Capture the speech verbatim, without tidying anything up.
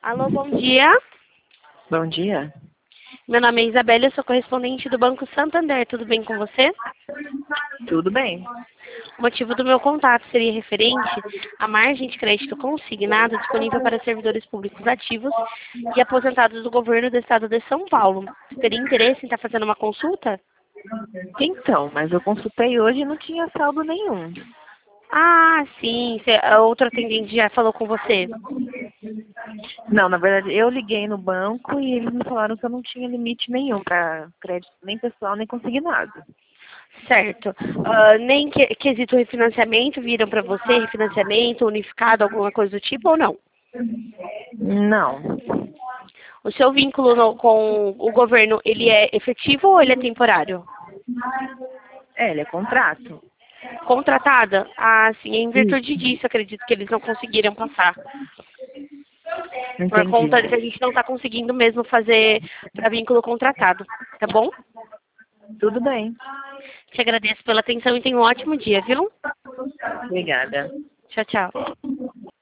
Alô, bom dia. Bom dia. Meu nome é Isabela, eu sou correspondente do Banco Santander. Tudo bem com você? Tudo bem? O motivo do meu contato seria referente à margem de crédito consignada disponível para servidores públicos ativos e aposentados do governo do estado de São Paulo. Você teria interesse em estar fazendo uma consulta? Então, mas eu consultei hoje e não tinha saldo nenhum. Ah, sim. Cê, a outra atendente já falou com você. Não, na verdade, eu liguei no banco e eles me falaram que eu não tinha limite nenhum para crédito, nem pessoal, nem consignado. Certo. Ah, nem que, quesito refinanciamento viram para você, refinanciamento unificado, alguma coisa do tipo ou não? Não. O seu vínculo no- com o governo, ele é efetivo ou ele é temporário? É, ele é contrato. Contratada? Ah, sim, em virtude Isso. disso, acredito que eles não conseguiram passar. Por Entendi. conta de que a gente não está conseguindo mesmo fazer para vínculo contratado, tá bom? Tudo bem. Te agradeço pela atenção e tenha um ótimo dia, viu? Obrigada. Tchau, tchau.